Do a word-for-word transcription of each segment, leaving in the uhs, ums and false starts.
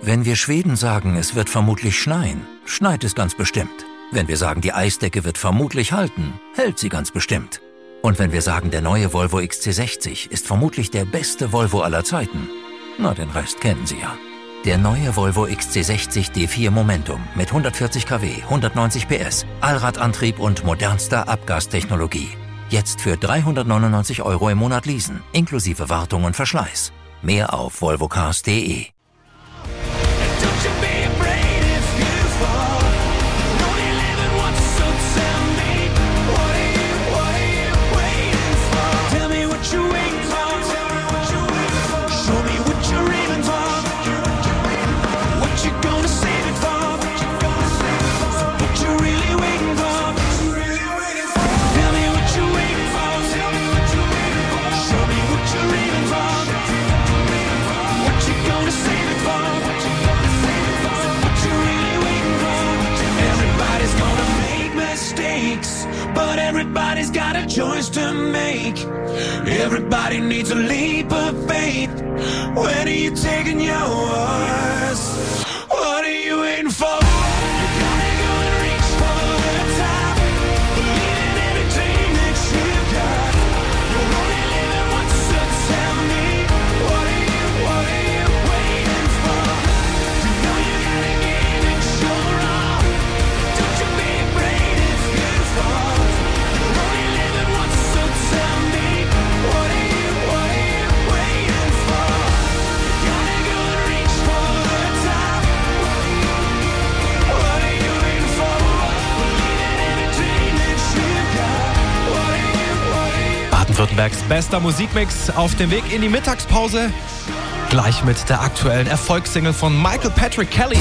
Wenn wir Schweden sagen, es wird vermutlich schneien, schneit es ganz bestimmt. Wenn wir sagen, die Eisdecke wird vermutlich halten, hält sie ganz bestimmt. Und wenn wir sagen, der neue Volvo X C sechzig ist vermutlich der beste Volvo aller Zeiten, na, den Rest kennen Sie ja. Der neue Volvo X C sechzig D vier Momentum mit hundertvierzig Kilowatt, hundertneunzig P S, Allradantrieb und modernster Abgastechnologie. Jetzt für dreihundertneunundneunzig Euro im Monat leasen, inklusive Wartung und Verschleiß. Mehr auf volvo cars punkt de. But everybody's got a choice to make. Everybody needs a leap of faith. When are you taking yours? What are you waiting for? You're gonna go and reach for the top. Believe in everything that you've got. You're only living once, so tell me, what are you, what are you waiting for? You know you gotta give it your all. Don't you be afraid if you fall. Baden-Württembergs bester Musikmix auf dem Weg in die Mittagspause. Gleich mit der aktuellen Erfolgssingle von Michael Patrick Kelly.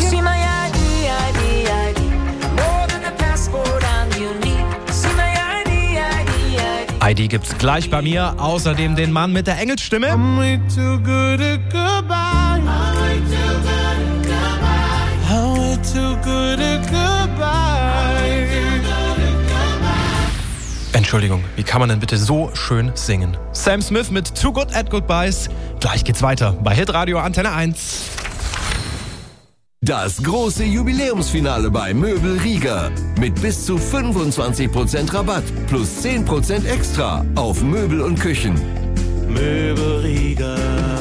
I D gibt's gleich bei mir. Außerdem den Mann mit der Engelsstimme. I'm way too good at goodbye. I'm way too good at goodbye. I'm way too good at goodbye. Entschuldigung, wie kann man denn bitte so schön singen? Sam Smith mit Too Good at Goodbyes. Gleich geht's weiter bei Hitradio Antenne eins. Das große Jubiläumsfinale bei Möbel Rieger. Mit bis zu fünfundzwanzig Prozent Rabatt plus zehn Prozent extra auf Möbel und Küchen. Möbel Rieger.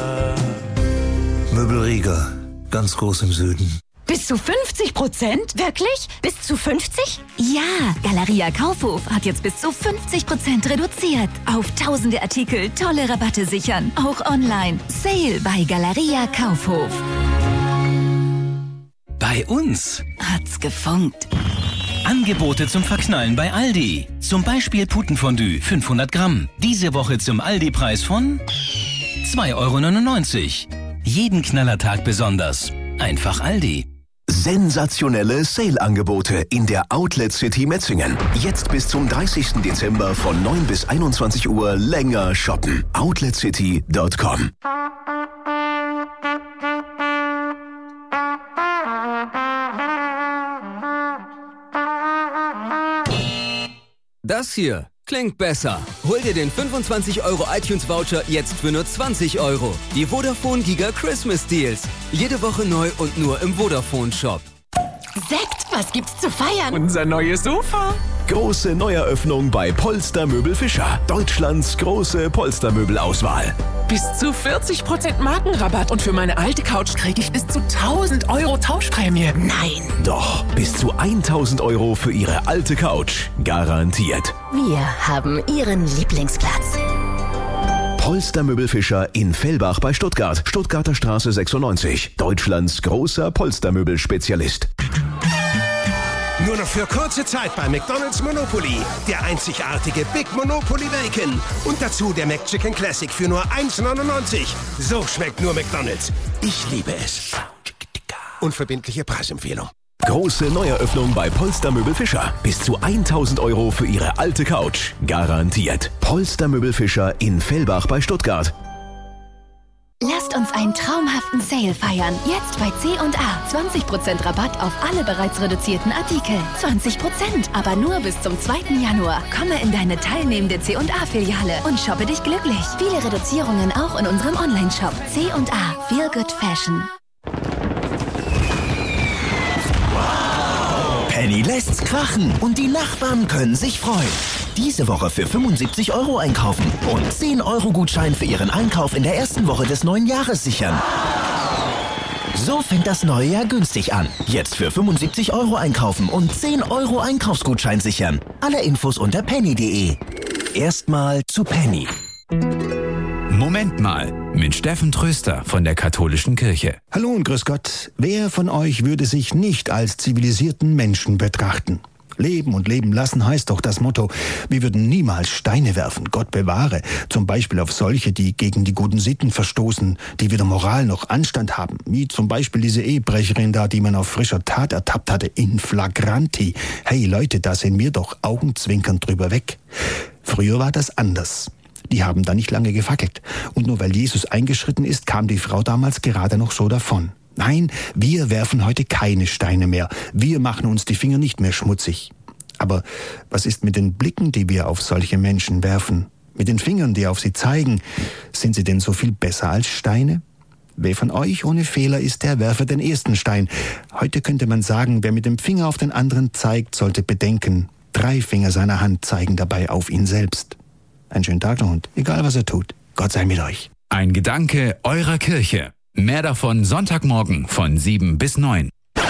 Möbel Rieger, ganz groß im Süden. Bis zu fünfzig Prozent? Wirklich? Bis zu fünfzig? Ja, Galeria Kaufhof hat jetzt bis zu fünfzig Prozent reduziert. Auf tausende Artikel tolle Rabatte sichern. Auch online. Sale bei Galeria Kaufhof. Bei uns Hat's gefunkt. Angebote zum Verknallen bei Aldi. Zum Beispiel Putenfondue fünfhundert Gramm. Diese Woche zum Aldi-Preis von zwei Euro neunundneunzig. Jeden Knallertag besonders. Einfach Aldi. Sensationelle Sale-Angebote in der Outlet City Metzingen. Jetzt bis zum dreißigsten Dezember von neun bis einundzwanzig Uhr länger shoppen. outlet city punkt com. Das hier klingt besser. Hol dir den fünfundzwanzig Euro iTunes-Voucher jetzt für nur zwanzig Euro. Die Vodafone Giga Christmas Deals. Jede Woche neu und nur im Vodafone-Shop. Sekt, was gibt's zu feiern? Unser neues Sofa. Große Neueröffnung bei Polstermöbel Fischer. Deutschlands große Polstermöbelauswahl. Bis zu vierzig Prozent Markenrabatt und für meine alte Couch kriege ich bis zu tausend Euro Tauschprämie. Nein. Doch, bis zu tausend Euro für Ihre alte Couch. Garantiert. Wir haben Ihren Lieblingsplatz. Polstermöbel Fischer in Fellbach bei Stuttgart. Stuttgarter Straße sechsundneunzig. Deutschlands großer Polstermöbelspezialist. Nur noch für kurze Zeit bei McDonald's Monopoly. Der einzigartige Big Monopoly Bacon. Und dazu der McChicken Classic für nur eins neunundneunzig. So schmeckt nur McDonald's. Ich liebe es. Unverbindliche Preisempfehlung. Große Neueröffnung bei Polstermöbel Fischer. Bis zu tausend Euro für Ihre alte Couch. Garantiert. Polstermöbel Fischer in Fellbach bei Stuttgart. Lasst uns einen traumhaften Sale feiern. Jetzt bei C und A. zwanzig Prozent Rabatt auf alle bereits reduzierten Artikel. zwanzig Prozent, aber nur bis zum zweiten Januar. Komme in deine teilnehmende C und A-Filiale und shoppe dich glücklich. Viele Reduzierungen auch in unserem Online-Shop. C und A. Feel Good Fashion. Penny lässt's krachen und die Nachbarn können sich freuen. Diese Woche für fünfundsiebzig Euro einkaufen und zehn Euro Gutschein für Ihren Einkauf in der ersten Woche des neuen Jahres sichern. So fängt das neue Jahr günstig an. Jetzt für fünfundsiebzig Euro einkaufen und zehn Euro Einkaufsgutschein sichern. Alle Infos unter penny punkt de. Erstmal zu Penny. Moment mal, mit Steffen Tröster von der Katholischen Kirche. Hallo und grüß Gott. Wer von euch würde sich nicht als zivilisierten Menschen betrachten? Leben und leben lassen heißt doch das Motto. Wir würden niemals Steine werfen, Gott bewahre. Zum Beispiel auf solche, die gegen die guten Sitten verstoßen, die weder Moral noch Anstand haben. Wie zum Beispiel diese Ehebrecherin da, die man auf frischer Tat ertappt hatte, in flagranti. Hey Leute, da sind wir doch augenzwinkernd drüber weg. Früher war das anders. Die haben da nicht lange gefackelt. Und nur weil Jesus eingeschritten ist, kam die Frau damals gerade noch so davon. Nein, wir werfen heute keine Steine mehr. Wir machen uns die Finger nicht mehr schmutzig. Aber was ist mit den Blicken, die wir auf solche Menschen werfen? Mit den Fingern, die auf sie zeigen? Sind sie denn so viel besser als Steine? Wer von euch ohne Fehler ist, der werfe den ersten Stein. Heute könnte man sagen, wer mit dem Finger auf den anderen zeigt, sollte bedenken, drei Finger seiner Hand zeigen dabei auf ihn selbst. Einen schönen Tag noch und egal was er tut, Gott sei mit euch. Ein Gedanke eurer Kirche. Mehr davon Sonntagmorgen von sieben bis neun.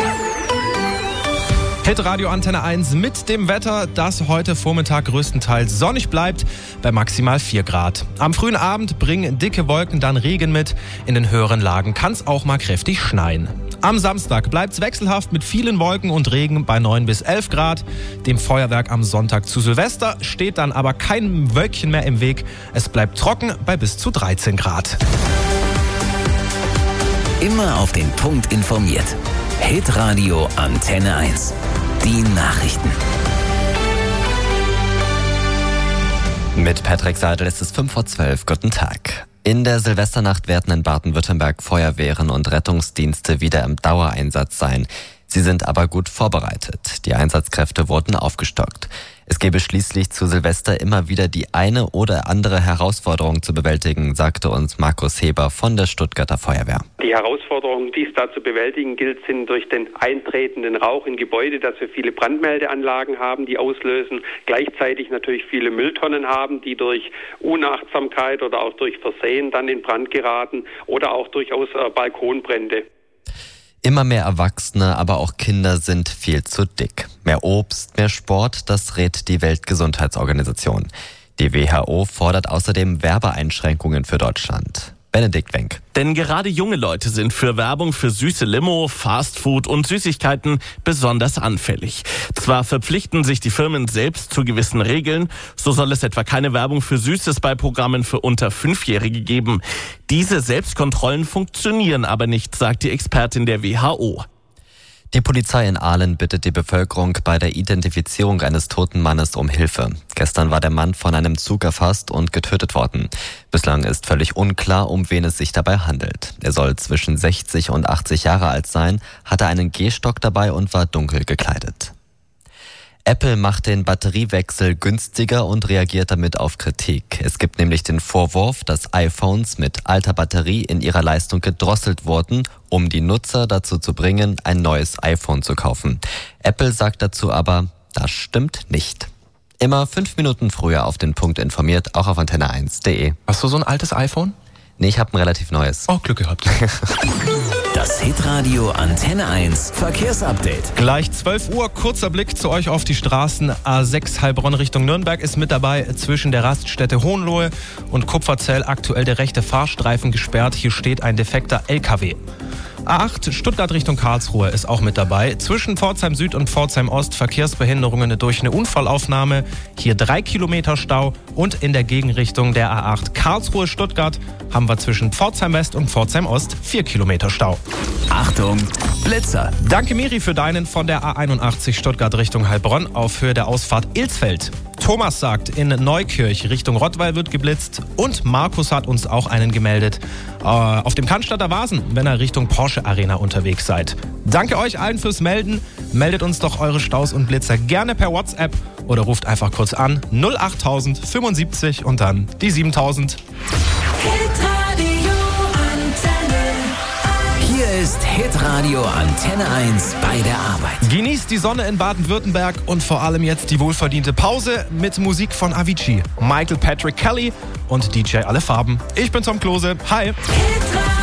Hitradio Antenne eins mit dem Wetter, das heute Vormittag größtenteils sonnig bleibt, bei maximal vier Grad. Am frühen Abend bringen dicke Wolken dann Regen mit. In den höheren Lagen kann es auch mal kräftig schneien. Am Samstag bleibt es wechselhaft mit vielen Wolken und Regen bei neun bis elf Grad. Dem Feuerwerk am Sonntag zu Silvester steht dann aber kein Wölkchen mehr im Weg. Es bleibt trocken bei bis zu dreizehn Grad. Immer auf den Punkt informiert. Hitradio Antenne eins. Die Nachrichten. Mit Patrick Seidel ist es fünf vor zwölf. Guten Tag. In der Silvesternacht werden in Baden-Württemberg Feuerwehren und Rettungsdienste wieder im Dauereinsatz sein. Sie sind aber gut vorbereitet. Die Einsatzkräfte wurden aufgestockt. Es gebe schließlich zu Silvester immer wieder die eine oder andere Herausforderung zu bewältigen, sagte uns Markus Heber von der Stuttgarter Feuerwehr. Die Herausforderungen, die es da zu bewältigen gilt, sind durch den eintretenden Rauch in Gebäude, dass wir viele Brandmeldeanlagen haben, die auslösen, gleichzeitig natürlich viele Mülltonnen haben, die durch Unachtsamkeit oder auch durch Versehen dann in Brand geraten oder auch durchaus äh, Balkonbrände. Immer mehr Erwachsene, aber auch Kinder sind viel zu dick. Mehr Obst, mehr Sport, das rät die Weltgesundheitsorganisation. Die W H O fordert außerdem Werbeeinschränkungen für Deutschland. Benedikt Wenk. Denn gerade junge Leute sind für Werbung für süße Limo, Fastfood und Süßigkeiten besonders anfällig. Zwar verpflichten sich die Firmen selbst zu gewissen Regeln, so soll es etwa keine Werbung für Süßes bei Programmen für unter Fünfjährige geben. Diese Selbstkontrollen funktionieren aber nicht, sagt die Expertin der W H O. Die Polizei in Aalen bittet die Bevölkerung bei der Identifizierung eines toten Mannes um Hilfe. Gestern war der Mann von einem Zug erfasst und getötet worden. Bislang ist völlig unklar, um wen es sich dabei handelt. Er soll zwischen sechzig und achtzig Jahre alt sein, hatte einen Gehstock dabei und war dunkel gekleidet. Apple macht den Batteriewechsel günstiger und reagiert damit auf Kritik. Es gibt nämlich den Vorwurf, dass iPhones mit alter Batterie in ihrer Leistung gedrosselt wurden, um die Nutzer dazu zu bringen, ein neues iPhone zu kaufen. Apple sagt dazu aber, das stimmt nicht. Immer fünf Minuten früher auf den Punkt informiert, auch auf antenne eins punkt de. Hast du so ein altes iPhone? Nee, ich habe ein relativ neues. Oh, Glück gehabt. Das Hitradio Antenne eins Verkehrsupdate. Gleich zwölf Uhr, kurzer Blick zu euch auf die Straßen. A sechs Heilbronn Richtung Nürnberg ist mit dabei. Zwischen der Raststätte Hohenlohe und Kupferzell aktuell der rechte Fahrstreifen gesperrt. Hier steht ein defekter L K W. A acht Stuttgart Richtung Karlsruhe ist auch mit dabei. Zwischen Pforzheim Süd und Pforzheim Ost Verkehrsbehinderungen durch eine Unfallaufnahme. Hier drei Kilometer Stau. Und in der Gegenrichtung der A acht Karlsruhe Stuttgart haben wir zwischen Pforzheim West und Pforzheim Ost vier Kilometer Stau. Achtung, Blitzer. Danke Miri für deinen von der A einundachtzig Stuttgart Richtung Heilbronn auf Höhe der Ausfahrt Ilsfeld. Thomas sagt, in Neukirch Richtung Rottweil wird geblitzt und Markus hat uns auch einen gemeldet äh, auf dem Cannstatter Vasen, wenn ihr Richtung Porsche Arena unterwegs seid. Danke euch allen fürs Melden. Meldet uns doch eure Staus und Blitzer gerne per WhatsApp oder ruft einfach kurz an null achttausend fünfundsiebzig und dann die siebentausend. Hier ist ist Hitradio Antenne eins bei der Arbeit. Genießt die Sonne in Baden-Württemberg und vor allem jetzt die wohlverdiente Pause mit Musik von Avicii, Michael Patrick Kelly und D J Alle Farben. Ich bin Tom Klose. Hi. Hitradio.